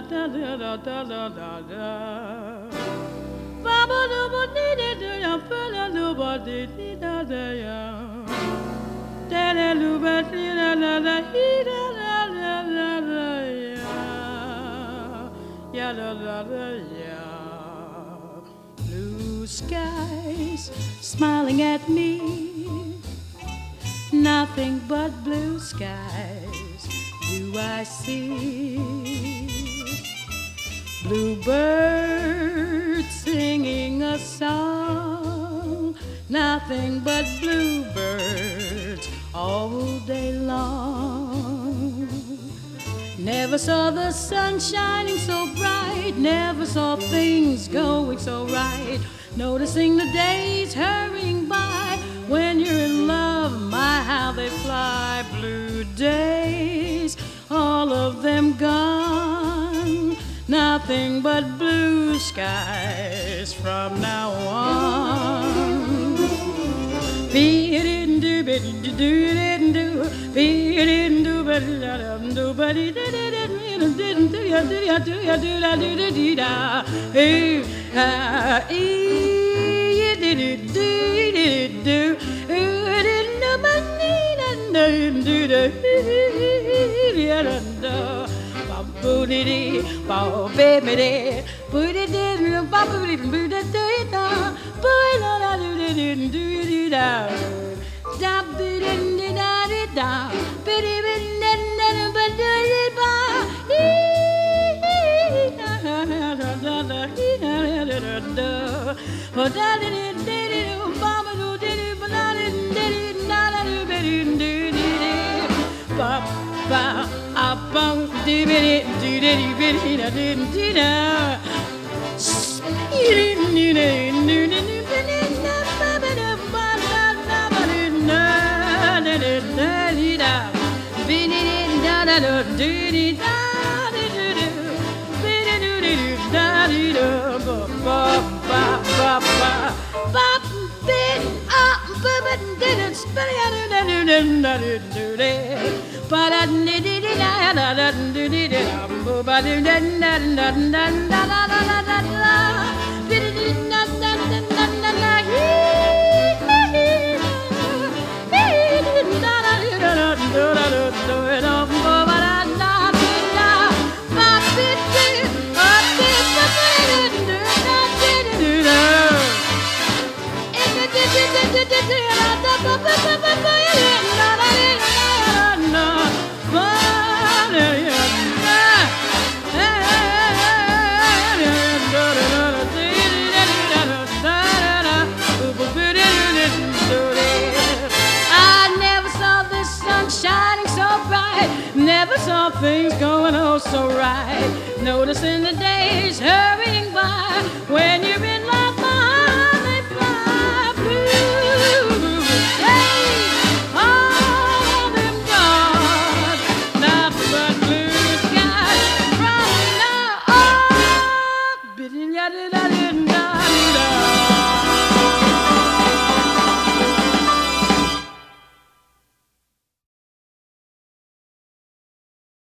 da da da da da da da. Baba do ba di di do ya fa la do ba di di da da ya. Da da lu ba di da da da hi da da da da da ya. Ya da da da ya. Blue skies smiling at me. Nothing but blue skies do I see. Bluebirds singing a song. Nothing but bluebirds all day long. Never saw the sun shining so bright. Never saw things going so right. Noticing the days hurrying by. When you're in love, my how they fly. Blue days, all of them gone. Nothing but blue skies from now on. Be-a-didn't-do, be-a-didn't-do, be-a-didn't-do, be-a-didn't-do, be-a-didn't-do, Never saw things going oh so right. Noticing the days hurrying by. When you